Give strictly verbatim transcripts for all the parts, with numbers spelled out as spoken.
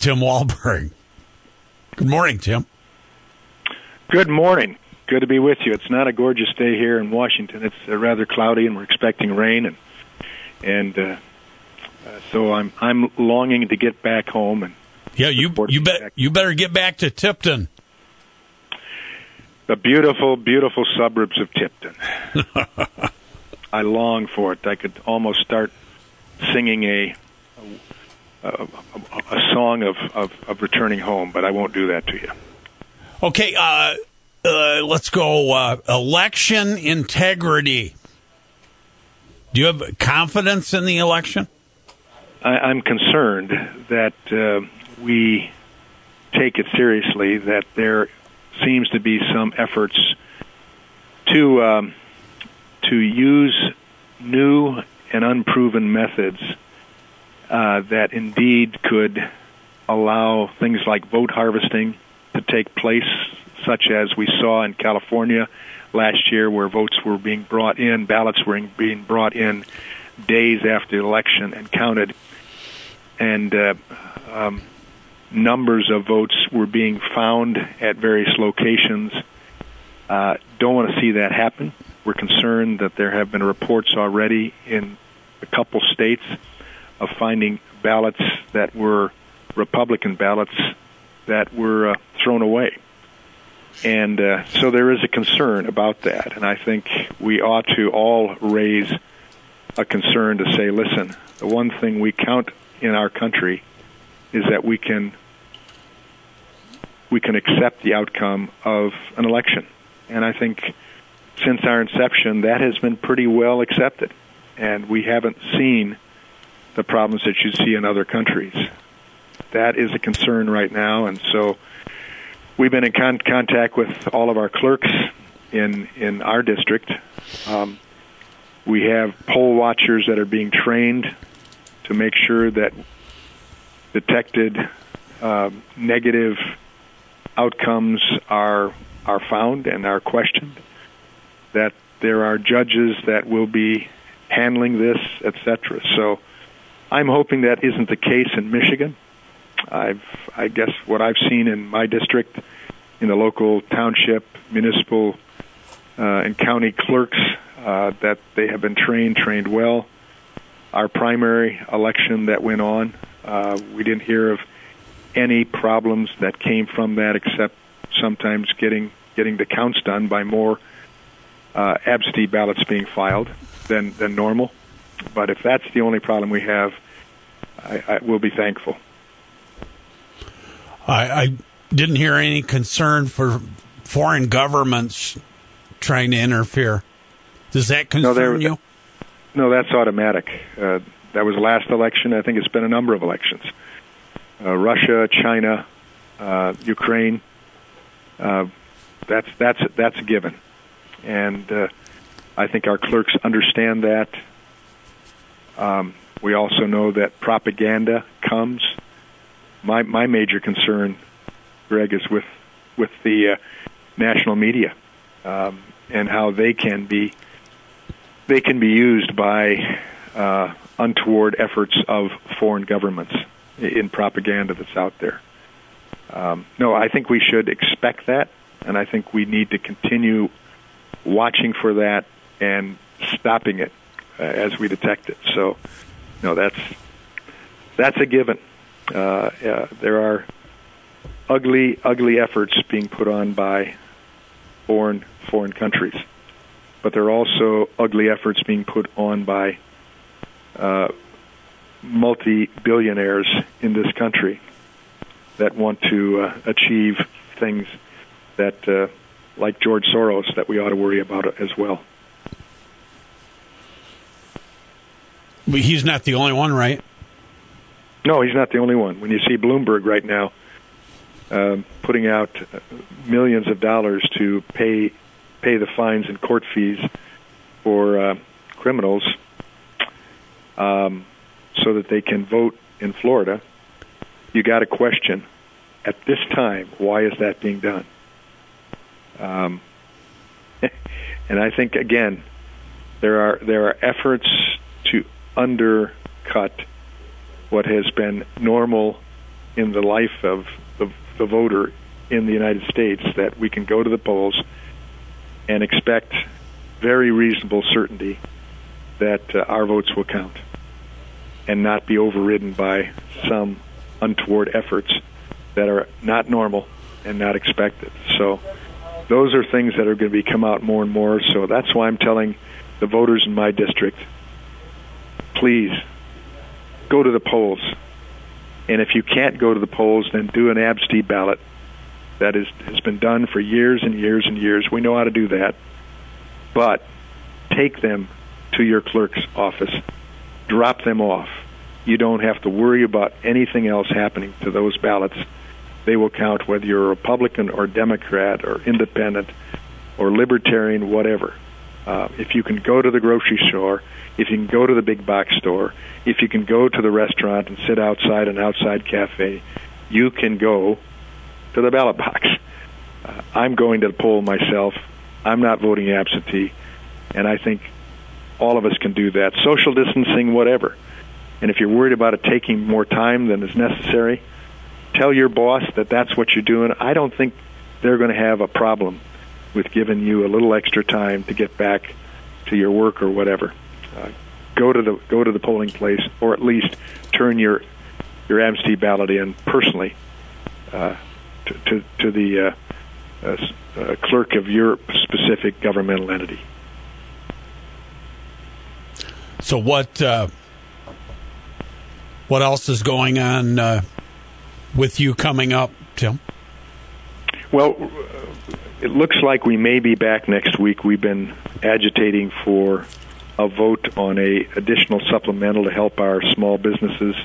Tim Walberg. Good morning, Tim. Good morning. Good to be with you. It's not a gorgeous day here in Washington. It's uh, rather cloudy, and we're expecting rain, and and uh, uh, so I'm I'm longing to get back home. And yeah, you you bet you better get back to Tipton. The beautiful, beautiful suburbs of Tipton. I long for it. I could almost start singing a a, a, a song of, of, of returning home, but I won't do that to you. Okay, uh, uh, let's go. Uh, election integrity. Do you have confidence in the election? I, I'm concerned that uh, we take it seriously, that there seems to be some efforts to um, to use new and unproven methods uh, that indeed could allow things like vote harvesting to take place, such as we saw in California last year, where votes were being brought in, ballots were being brought in days after the election and counted, and uh, um, numbers of votes were being found at various locations. Uh, don't want to see that happen. We're concerned that there have been reports already in a couple states of finding ballots that were Republican ballots that were uh, thrown away. And uh, so there is a concern about that. And I think we ought to all raise a concern to say, listen, the one thing we count in our country is that we can we can accept the outcome of an election. And I think since our inception, that has been pretty well accepted. And we haven't seen the problems that you see in other countries. That is a concern right now. And so we've been in con- contact with all of our clerks in, in our district. Um, we have poll watchers that are being trained to make sure that detected uh, negative outcomes are are found and are questioned, that there are judges that will be handling this, et cetera. So I'm hoping that isn't the case in Michigan. I've, I guess what I've seen in my district, in the local township, municipal, uh, and county clerks, uh, that they have been trained, trained well. Our primary election that went on, uh, we didn't hear of any problems that came from that, except sometimes getting getting the counts done by more uh, absentee ballots being filed than, than normal. But if that's the only problem we have, I, I will be thankful. I, I didn't hear any concern for foreign governments trying to interfere. Does that concern no, there, you? No, that's automatic. Uh, that was the last election. I think it's been a number of elections. Uh, Russia, China, uh, Ukraine. Uh, that's that's that's a given, and uh, I think our clerks understand that. Um, we also know that propaganda comes. My my major concern, Greg, is with with the uh, national media um, and how they can be they can be used by uh, untoward efforts of foreign governments in propaganda that's out there. Um, no, I think we should expect that, and I think we need to continue watching for that and stopping it uh, as we detect it. So, no, that's that's a given. Uh, uh, there are ugly, ugly efforts being put on by foreign foreign countries, but there are also ugly efforts being put on by uh, multi-billionaires in this country that want to uh, achieve things that, uh, like George Soros, that we ought to worry about as well. But he's not the only one, right? No, he's not the only one. When you see Bloomberg right now uh, putting out millions of dollars to pay pay the fines and court fees for uh, criminals um, so that they can vote in Florida, you got to question, at this time, why is that being done? Um, and I think, again, there are there are efforts to undercut what has been normal in the life of the, the voter in the United States that we can go to the polls and expect very reasonable certainty that uh, our votes will count and not be overridden by some untoward efforts that are not normal and not expected. So those are things that are going to be come out more and more. So that's why I'm telling the voters in my district, please go to the polls. And if you can't go to the polls, then do an absentee ballot. That is, has been done for years and years and years. We know how to do that. But take them to your clerk's office. Drop them off. You don't have to worry about anything else happening to those ballots. They will count whether you're a Republican or Democrat or independent or libertarian, whatever. Uh, if you can go to the grocery store, if you can go to the big box store, if you can go to the restaurant and sit outside an outside cafe, you can go to the ballot box. Uh, I'm going to the poll myself. I'm not voting absentee, and I think all of us can do that. Social distancing, whatever. And if you're worried about it taking more time than is necessary, tell your boss that that's what you're doing. I don't think they're going to have a problem with giving you a little extra time to get back to your work or whatever. Uh, go to the go to the polling place, or at least turn your your absentee ballot in personally uh, to, to to the uh, uh, uh, clerk of your specific governmental entity. So what uh, what else is going on uh, with you coming up, Tim? Well, it looks like we may be back next week. We've been agitating for a vote on a additional supplemental to help our small businesses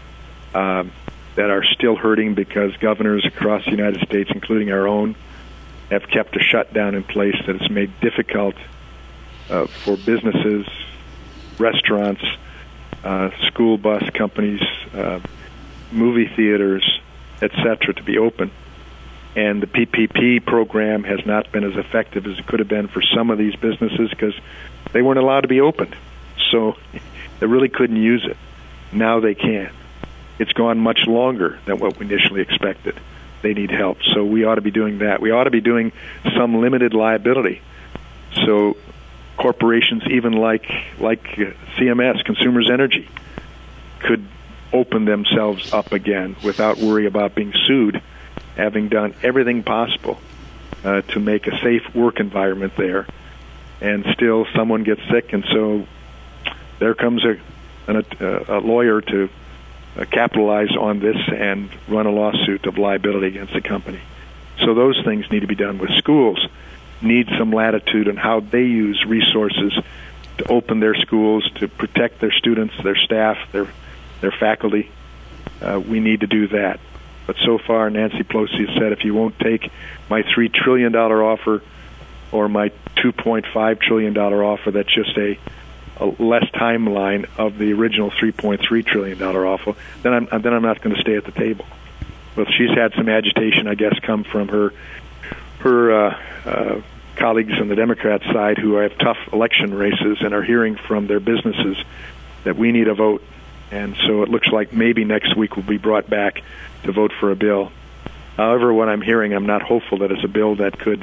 uh, that are still hurting because governors across the United States, including our own, have kept a shutdown in place that has made difficult uh, for businesses, restaurants, uh, school bus companies, uh, movie theaters, et cetera, to be open. And the P P P program has not been as effective as it could have been for some of these businesses because they weren't allowed to be open. So they really couldn't use it. Now they can. It's gone much longer than what we initially expected. They need help. So we ought to be doing that. We ought to be doing some limited liability. So corporations even like like C M S, Consumers Energy, could open themselves up again without worry about being sued, having done everything possible uh, to make a safe work environment there, and still someone gets sick, and so there comes a, an, a, a lawyer to uh, capitalize on this and run a lawsuit of liability against the company. So those things need to be done. With schools, need some latitude in how they use resources to open their schools, to protect their students, their staff, their their faculty. Uh, we need to do that. But so far, Nancy Pelosi has said, if you won't take my three trillion dollars offer or my two point five trillion dollars offer, that's just a, a less timeline of the original three point three trillion dollars offer, then I'm, then I'm not going to stay at the table. Well, she's had some agitation, I guess, come from her her uh, uh, colleagues on the Democrat side who have tough election races and are hearing from their businesses that we need a vote. And so it looks like maybe next week we'll be brought back to vote for a bill. However, what I'm hearing, I'm not hopeful that it's a bill that could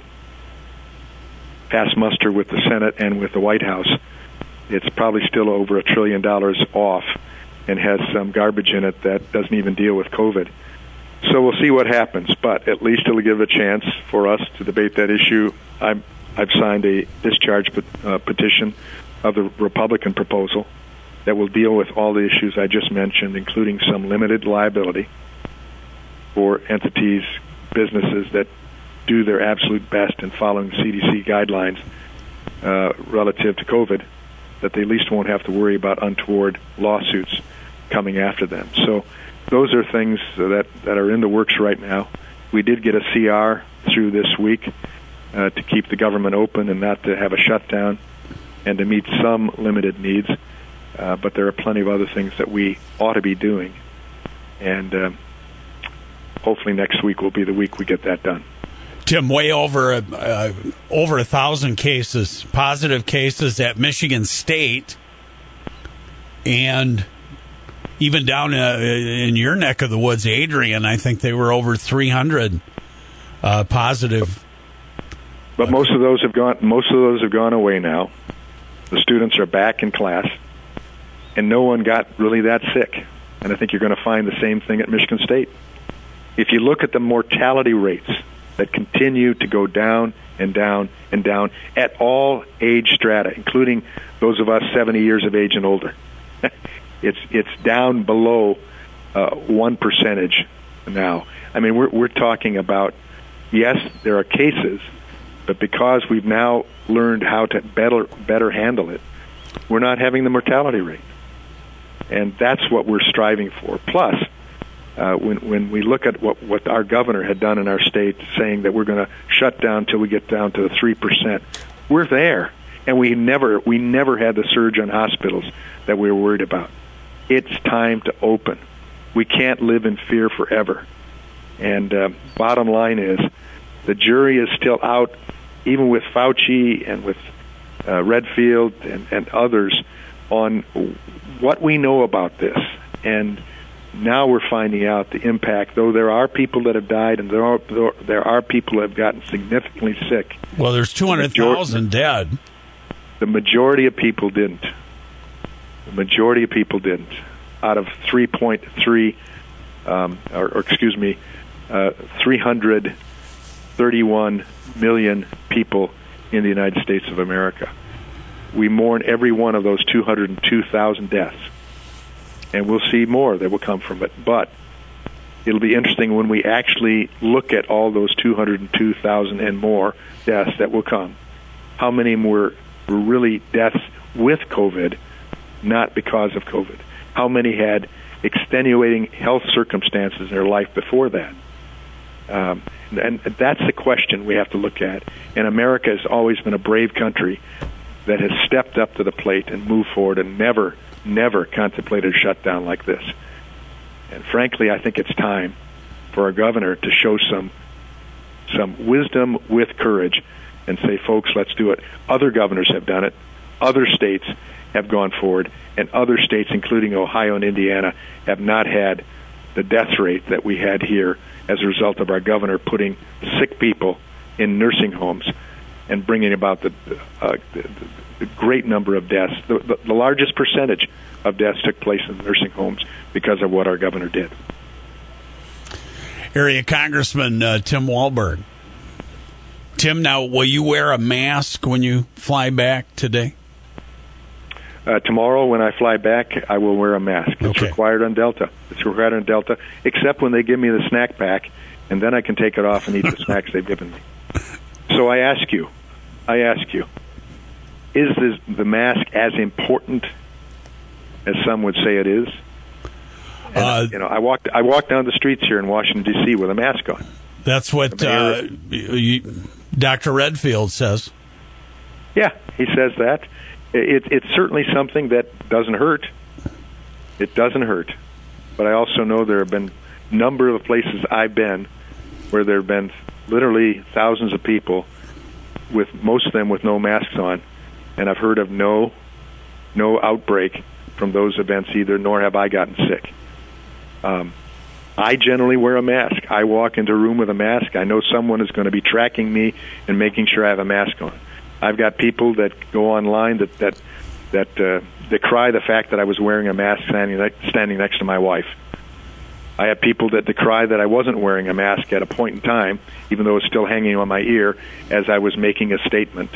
pass muster with the Senate and with the White House. It's probably still over a trillion dollars off and has some garbage in it that doesn't even deal with COVID. So we'll see what happens, but at least it'll give a chance for us to debate that issue. I'm, I've signed a discharge uh, petition of the Republican proposal that will deal with all the issues I just mentioned, including some limited liability for entities, businesses that do their absolute best in following C D C guidelines uh, relative to COVID, that they at least won't have to worry about untoward lawsuits coming after them. So those are things that, that are in the works right now. We did get a C R through this week uh, to keep the government open and not to have a shutdown and to meet some limited needs. Uh, but there are plenty of other things that we ought to be doing. And uh, hopefully next week will be the week we get that done. Tim, way over uh, over a thousand cases, positive cases at Michigan State. And even down uh, in your neck of the woods, Adrian, I think they were over three hundred uh, positive. But most of those have gone. Most of those have gone away now. The students are back in class, and no one got really that sick. And I think you're going to find the same thing at Michigan State. If you look at the mortality rates that continue to go down and down and down at all age strata, including those of us seventy years of age and older, it's it's down below uh, one percentage now. I mean, we're we're talking about, yes, there are cases, but because we've now learned how to better better handle it, we're not having the mortality rate, and that's what we're striving for. Plus, uh, when when we look at what what our governor had done in our state, saying that we're going to shut down till we get down to the three percent, we're there, and we never we never had the surge on hospitals that we were worried about. It's time to open. We can't live in fear forever. And uh, bottom line is, the jury is still out, even with Fauci and with uh, Redfield and, and others, on what we know about this. And now we're finding out the impact, though there are people that have died and there are there are people that have gotten significantly sick. Well, there's two hundred thousand dead. The majority of people didn't. The majority of people didn't. Out of three point three, um, or, or excuse me, uh, three hundred thirty-one million people in the United States of America. We mourn every one of those two hundred two thousand deaths. And we'll see more that will come from it. But it'll be interesting when we actually look at all those two hundred two thousand and more deaths that will come. How many were, were really deaths with COVID, not because of COVID? How many had extenuating health circumstances in their life before that? Um, and that's the question we have to look at. And America has always been a brave country that has stepped up to the plate and moved forward and never, never contemplated a shutdown like this. And frankly, I think it's time for our governor to show some some wisdom with courage and say, folks, let's do it. Other governors have done it. Other states have gone forward. And other states, including Ohio and Indiana, have not had the death rate that we had here as a result of our governor putting sick people in nursing homes and bringing about the, uh, the, the great number of deaths. The, the, the largest percentage of deaths took place in nursing homes because of what our governor did. Area Congressman uh, Tim Walberg. Tim, now, will you wear a mask when you fly back today? Uh, tomorrow, when I fly back, I will wear a mask. It's okay. required on Delta. It's required on Delta, except when they give me the snack pack, and then I can take it off and eat the snacks they've given me. So I ask you, I ask you, is this, the mask as important as some would say it is? And, uh, you know, I walked I walked down the streets here in Washington, D C with a mask on. That's what uh, you, Doctor Redfield says. Yeah, he says that. It, it's certainly something that doesn't hurt. It doesn't hurt. But I also know there have been a number of places I've been where there have been literally thousands of people, with most of them with no masks on, and I've heard of no no outbreak from those events either, nor have I gotten sick. Um, I generally wear a mask. I walk into a room with a mask. I know someone is going to be tracking me and making sure I have a mask on. I've got people that go online that that that uh, decry the fact that I was wearing a mask standing ne- standing next to my wife. I have people that decry that I wasn't wearing a mask at a point in time, even though it's still hanging on my ear as I was making a statement.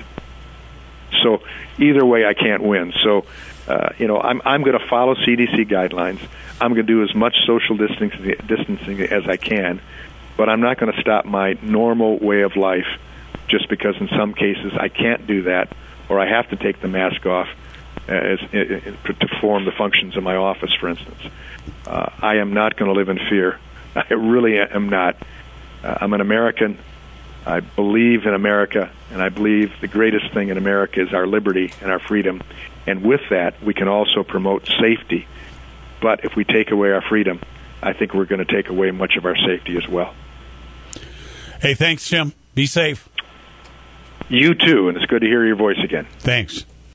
So either way, I can't win. So, uh, you know, I'm I'm going to follow C D C guidelines. I'm going to do as much social distancing, distancing as I can, but I'm not going to stop my normal way of life just because in some cases I can't do that, or I have to take the mask off as, as, to perform the functions of my office, for instance. Uh, I am not going to live in fear. I really am not. Uh, I'm an American. I believe in America, and I believe the greatest thing in America is our liberty and our freedom. And with that, we can also promote safety. But if we take away our freedom, I think we're going to take away much of our safety as well. Hey, thanks, Jim. Be safe. You too, and it's good to hear your voice again. Thanks.